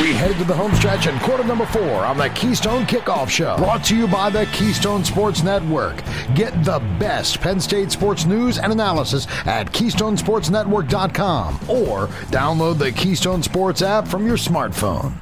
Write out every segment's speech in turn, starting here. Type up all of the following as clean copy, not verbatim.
We head to the home stretch in quarter number 4 on the Keystone Kickoff Show. Brought to you by the Keystone Sports Network. Get the best Penn State sports news and analysis at KeystoneSportsNetwork.com or download the Keystone Sports app from your smartphone.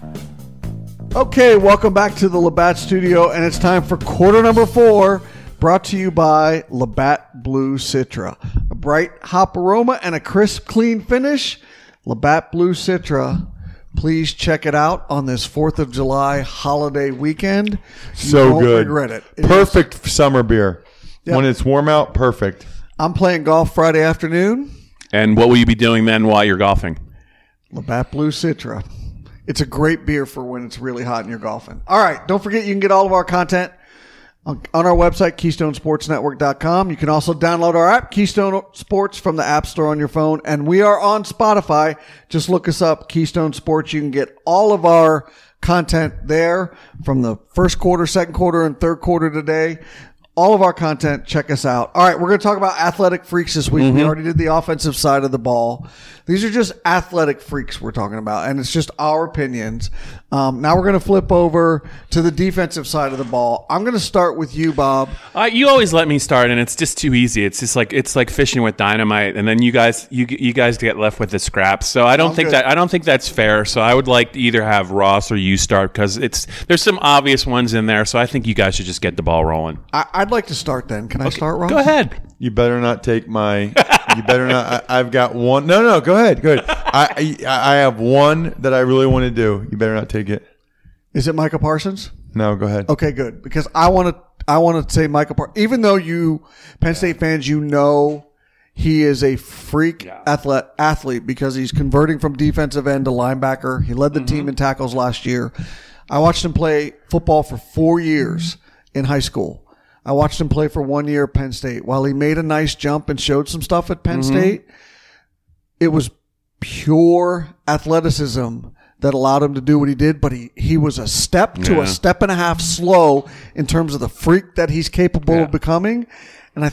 Okay, welcome back to the Labatt Studio, and it's time for quarter number 4, brought to you by Labatt Blue Citra. A bright hop aroma and a crisp, clean finish. Labatt Blue Citra. Please check it out on this 4th of July holiday weekend. So won't good. Regret it. Perfect summer beer. Yep. When it's warm out, perfect. I'm playing golf Friday afternoon. And what will you be doing then while you're golfing? Labatt Blue Citra. It's a great beer for when it's really hot and you're golfing. All right. Don't forget you can get all of our content on our website, KeystoneSportsNetwork.com. You can also download our app, Keystone Sports, from the App Store on your phone. And we are on Spotify. Just look us up, Keystone Sports. You can get all of our content there from the first quarter, second quarter, and third quarter today. All of our content. Check us out. All right. We're going to talk about athletic freaks this week. We already did the offensive side of the ball. These are just athletic freaks we're talking about, and it's just our opinions. Now we're going to flip over to the defensive side of the ball. I'm going to start with you, Bob. You always let me start, and it's just too easy. It's just like fishing with dynamite, and then you guys get left with the scraps. So I don't think that's fair. So I would like to either have Ross or you start because there's some obvious ones in there. So I think you guys should just get the ball rolling. I'd like to start then. Can I start, Ross? Go ahead. You better not take my. You better not. I've got one. No. Go ahead. Go ahead. I have one that I really want to do. You better not take it. Is it Micah Parsons? No. Go ahead. Okay, good. Because I want to say Micah Parsons. Even though you Penn State fans, you know he is a freak athlete because he's converting from defensive end to linebacker. He led the team in tackles last year. I watched him play football for 4 years in high school. I watched him play for 1 year at Penn State. While he made a nice jump and showed some stuff at Penn State, it was pure athleticism that allowed him to do what he did, but he was a step to a step and a half slow in terms of the freak that he's capable of becoming. And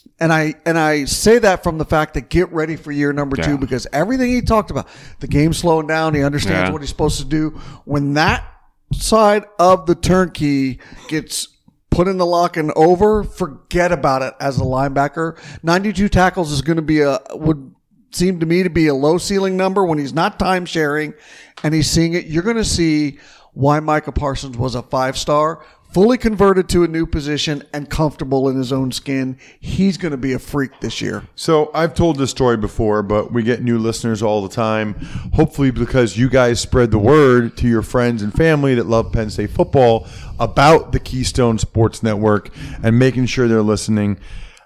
I say that from the fact that get ready for year number 2 because everything he talked about, the game's slowing down, he understands what he's supposed to do. When that side of the turnkey gets put in the lock and over, forget about it as a linebacker. 92 tackles is going to would seem to me to be a low ceiling number when he's not time sharing and he's seeing it. You're going to see why Micah Parsons was a 5-star, fully converted to a new position and comfortable in his own skin. He's going to be a freak this year. So I've told this story before, but we get new listeners all the time. Hopefully because you guys spread the word to your friends and family that love Penn State football about the Keystone Sports Network and making sure they're listening.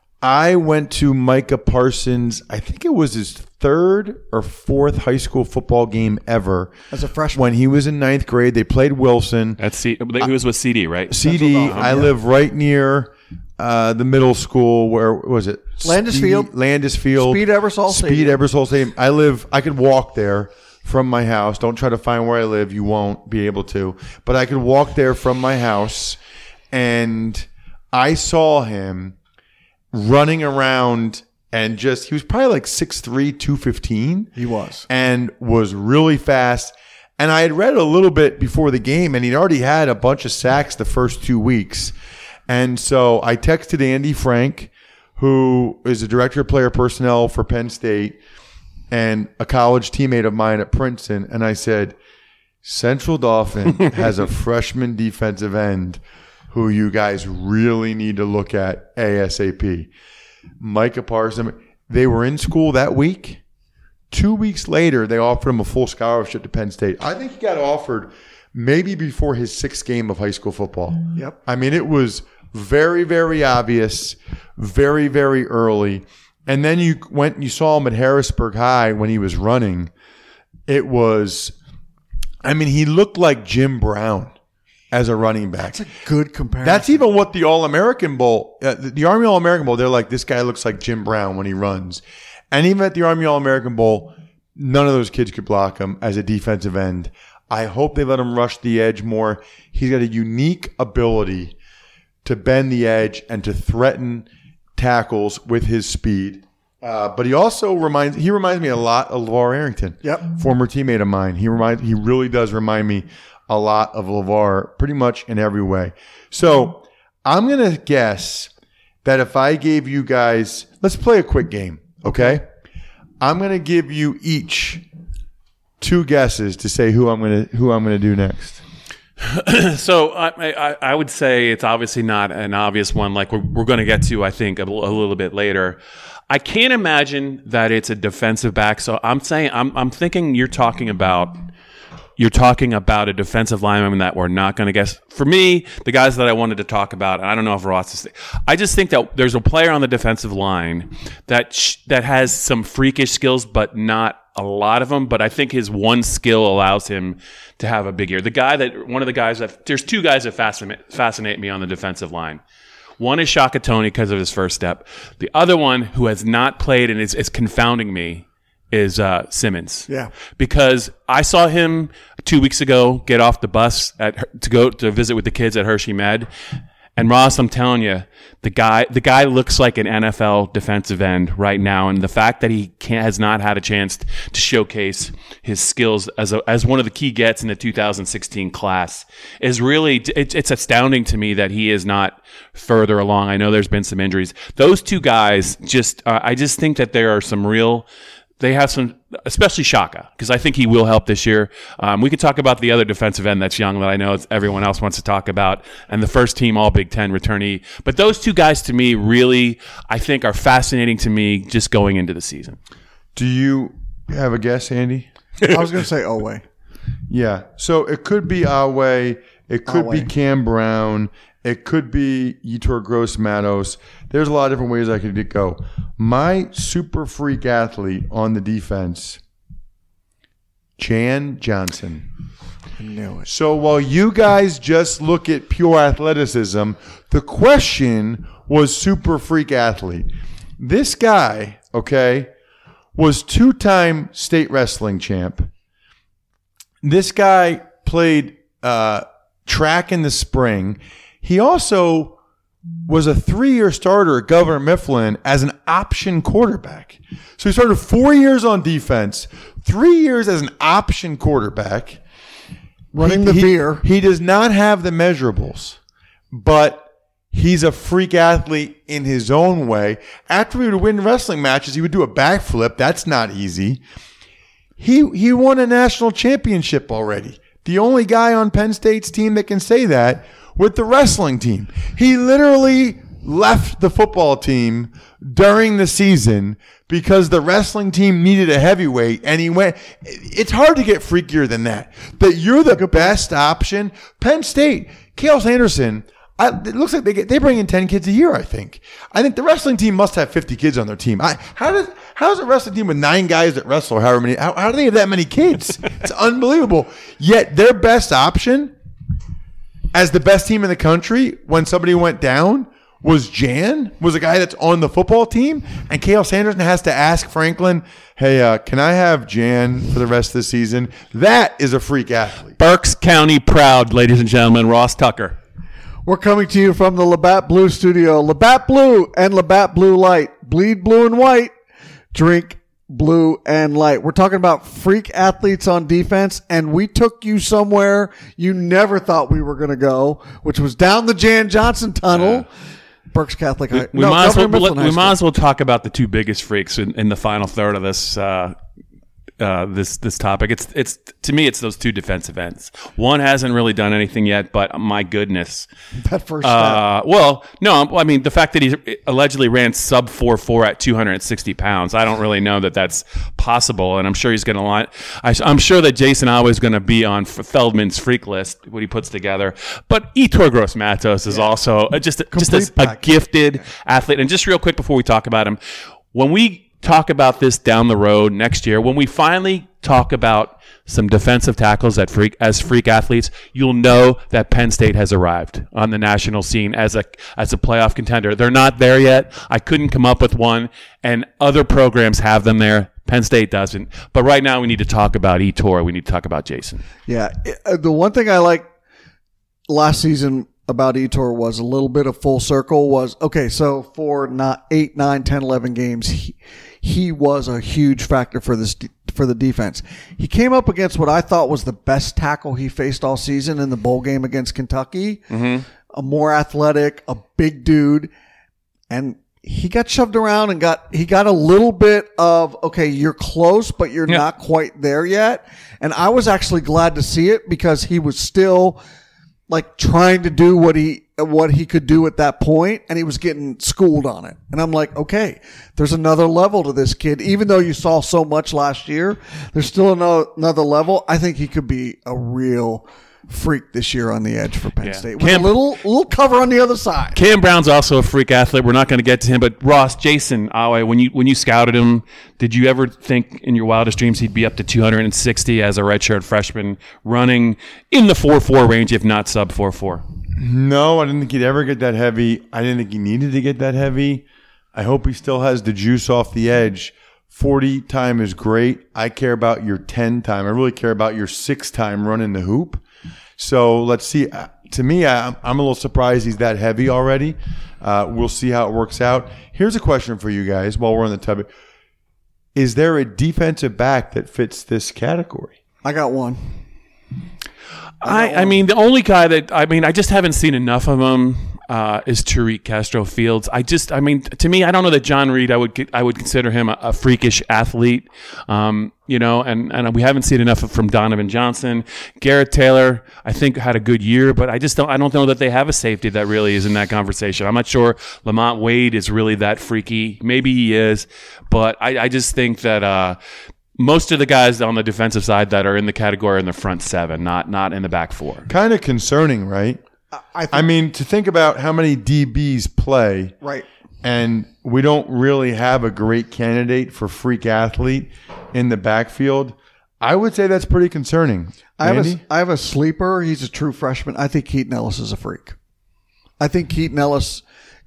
I went to Micah Parsons, I think it was his 3rd or 4th high school football game ever. As a freshman. When he was in 9th grade. They played Wilson. He was with CD, right? CD. I live right near the middle school. Where was it? Landis Field. Speed Ebersol Stadium. I could walk there from my house. Don't try to find where I live. You won't be able to. But I could walk there from my house. And I saw him running around and he was probably like 6'3", 215. He was. And was really fast. And I had read a little bit before the game, and he'd already had a bunch of sacks the first 2 weeks. And so I texted Andy Frank, who is the director of player personnel for Penn State and a college teammate of mine at Princeton. And I said, Central Dauphin has a freshman defensive end who you guys really need to look at ASAP. Micah Parsons. They were in school that week. 2 weeks later, they offered him a full scholarship to Penn State. I think he got offered maybe before his 6th game of high school football. Yep. I mean, it was very, very obvious, very, very early. And then you saw him at Harrisburg High when he was running. It was, he looked like Jim Brown as a running back. That's a good comparison. That's even what the All-American Bowl, the Army All-American Bowl, they're like, this guy looks like Jim Brown when he runs. And even at the Army All-American Bowl, none of those kids could block him as a defensive end. I hope they let him rush the edge more. He's got a unique ability to bend the edge and to threaten tackles with his speed. But he also reminds me a lot of LeVar Arrington. Yep. Former teammate of mine. He really does remind me a lot of LeVar pretty much in every way. So I'm going to guess that if I gave you guys, let's play a quick game. Okay. I'm going to give you each 2 guesses to say who I'm going to do next. So I would say it's obviously not an obvious one like we're going to get to, I think, a little bit later. I can't imagine that it's a defensive back. So I'm thinking you're talking about a defensive lineman that we're not going to guess. For me, the guys that I wanted to talk about, and I don't know if Ross is. I just think that there's a player on the defensive line that has some freakish skills, but not a lot of them. But I think his one skill allows him to have a big year. There's 2 guys that fascinate me on the defensive line. One is Shaka Toney because of his first step. The other one, who has not played and is confounding me, is Simmons. Yeah. Because I saw him 2 weeks ago get off the bus to go to visit with the kids at Hershey Med. And Ross, I'm telling you, the guy looks like an NFL defensive end right now, and the fact that he has not had a chance to showcase his skills as one of the key gets in the 2016 class is really it's astounding to me that he is not further along. I know there's been some injuries. Those 2 guys I just think that there are some real. They have some, especially Shaka, because I think he will help this year. We could talk about the other defensive end that's young that I know everyone else wants to talk about, and the first team All Big Ten returnee. But those 2 guys, to me, really, I think, are fascinating to me just going into the season. Do you have a guess, Andy? I was going to say Oweh. Yeah. So it could be Oweh. It could be Cam Brown. It could be Yetur Gross-Matos. There's a lot of different ways I could go. My super freak athlete on the defense, Jan Johnson. I knew it. So while you guys just look at pure athleticism, the question was super freak athlete. This guy, okay, was 2-time state wrestling champ. This guy played track in the spring. He also was a 3-year starter at Governor Mifflin as an option quarterback. So he started 4 years on defense, 3 years as an option quarterback. Running the veer. He does not have the measurables, but he's a freak athlete in his own way. After he would win wrestling matches, he would do a backflip. That's not easy. He won a national championship already. The only guy on Penn State's team that can say that with the wrestling team. He literally left the football team during the season because the wrestling team needed a heavyweight, and he went. It's hard to get freakier than that. That you're the best option. Penn State, Cale Sanderson, it looks like they bring in 10 kids a year, I think. I think the wrestling team must have 50 kids on their team. How does a wrestling team with 9 guys that wrestle, how do they have that many kids? It's unbelievable. Yet their best option as the best team in the country when somebody went down was a guy that's on the football team, and Cale Sanderson has to ask Franklin, hey, can I have Jan for the rest of the season? That is a freak athlete. Berks County proud, ladies and gentlemen, Ross Tucker. We're coming to you from the Labatt Blue Studio. Labatt Blue and Labatt Blue Light. Bleed blue and white. Drink blue and light. We're talking about freak athletes on defense, and we took you somewhere you never thought we were going to go, which was down the Jan Johnson tunnel. Berks Catholic High. We might as well talk about the 2 biggest freaks in the final third of this this topic. It's to me, it's those 2 defensive ends. One hasn't really done anything yet, but my goodness, that first step. Well, no, I mean the fact that he allegedly ran sub 4.4 at 260 pounds. I don't really know that that's possible, and I'm sure he's going to line. I'm sure that Jason Oweh is going to be on Feldman's freak list when he puts together. But Yetur Gross-Matos is also just a gifted athlete. And just real quick before we talk about him, when we talk about this down the road next year, when we finally talk about some defensive tackles as freak athletes, you'll know that Penn State has arrived on the national scene as a playoff contender. They're not there yet. I couldn't come up with one, and other programs have them there. Penn State doesn't. But right now we need to talk about Yetur. We need to talk about Jason. Yeah. The one thing I liked last season about Yetur was a little bit of full circle was, okay, so for not 8, 9, 10, 11 games, he was a huge factor for the defense. He came up against what I thought was the best tackle he faced all season in the bowl game against Kentucky. Mm-hmm. A more athletic, a big dude, and he got shoved around and he got a little bit of, okay, you're close, but you're not quite there yet. And I was actually glad to see it because he was still like trying to do what he could do at that point, and he was getting schooled on it. And I'm like, okay, there's another level to this kid. Even though you saw so much last year, there's still another level. I think he could be a real freak this year on the edge for Penn State with a little cover on the other side. Cam Brown's also a freak athlete. We're not going to get to him, but Ross, Jason Awe, when you scouted him, did you ever think in your wildest dreams he'd be up to 260 as a redshirt freshman running in the 4.4 range, if not sub 4.4? No, I didn't think he'd ever get that heavy. I didn't think he needed to get that heavy. I hope he still has the juice off the edge. 40 time is great. I care about your 10 time. I really care about your 6 time running the hoop. So let's see. To me, I'm a little surprised he's that heavy already. We'll see how it works out. Here's a question for you guys while we're on the topic. Is there a defensive back that fits this category? I got one. I mean, the only guy I just haven't seen enough of him is Tariq Castro-Fields. To me, I don't know that John Reed, I would consider him a freakish athlete. And we haven't seen enough from Donovan Johnson. Garrett Taylor, I think, had a good year, but I don't know that they have a safety that really is in that conversation. I'm not sure Lamont Wade is really that freaky. Maybe he is, but I just think that most of the guys on the defensive side that are in the category are in the front 7, not in the back 4. Kind of concerning, right? I mean, to think about how many DBs play, right, and we don't really have a great candidate for freak athlete in the backfield, I would say that's pretty concerning. I have a sleeper. He's a true freshman. I think Keaton Ellis is a freak. I think Keaton Ellis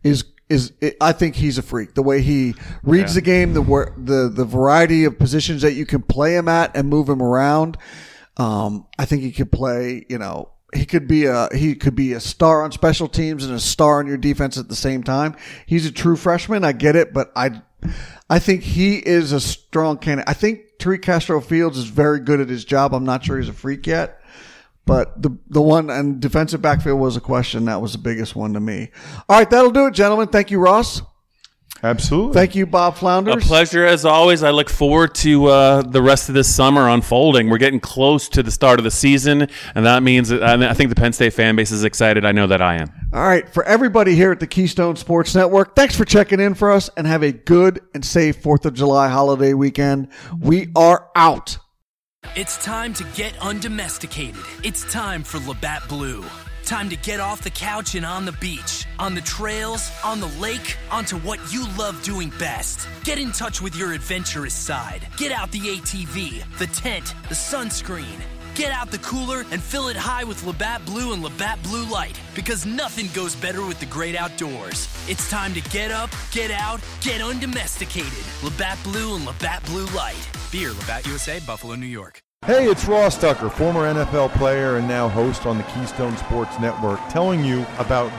I think he's a freak. The way he reads the game, the variety of positions that you can play him at and move him around. I think he could play, he could be a star on special teams and a star on your defense at the same time. He's a true freshman. I get it, but I think he is a strong candidate. I think Tariq Castro-Fields is very good at his job. I'm not sure he's a freak yet. But the one and defensive backfield was a question. That was the biggest one to me. All right, that'll do it, gentlemen. Thank you, Ross. Absolutely. Thank you, Bob Flounders. A pleasure as always. I look forward to the rest of this summer unfolding. We're getting close to the start of the season, and that means that I think the Penn State fan base is excited. I know that I am. All right, for everybody here at the Keystone Sports Network, thanks for checking in for us, and have a good and safe 4th of July holiday weekend. We are out. It's time to get undomesticated. It's time for Labatt Blue. Time to get off the couch and on the beach, on the trails, on the lake, onto what you love doing best. Get in touch with your adventurous side. Get out the ATV, the tent, the sunscreen. Get out the cooler and fill it high with Labatt Blue and Labatt Blue Light, because nothing goes better with the great outdoors. It's time to get up, get out, get undomesticated. Labatt Blue and Labatt Blue Light. Beer, Labatt USA, Buffalo, New York. Hey, it's Ross Tucker, former NFL player and now host on the Keystone Sports Network, telling you about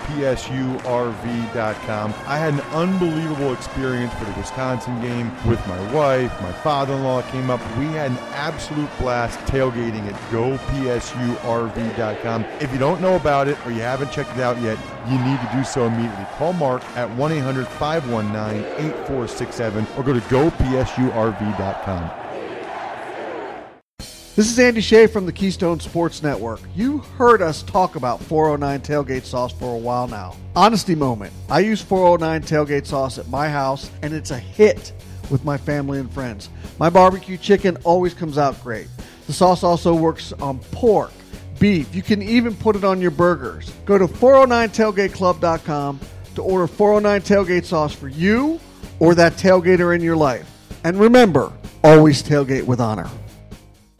GoPSURV.com. I had an unbelievable experience for the Wisconsin game with my wife. My father-in-law came up. We had an absolute blast tailgating at GoPSURV.com. If you don't know about it or you haven't checked it out yet, you need to do so immediately. Call Mark at 1-800-519-8467 or go to GoPSURV.com. This is Andy Shea from the Keystone Sports Network. You heard us talk about 409 tailgate sauce for a while now. Honesty moment. I use 409 tailgate sauce at my house, and it's a hit with my family and friends. My barbecue chicken always comes out great. The sauce also works on pork, beef. You can even put it on your burgers. Go to 409tailgateclub.com to order 409 tailgate sauce for you or that tailgater in your life. And remember, always tailgate with honor.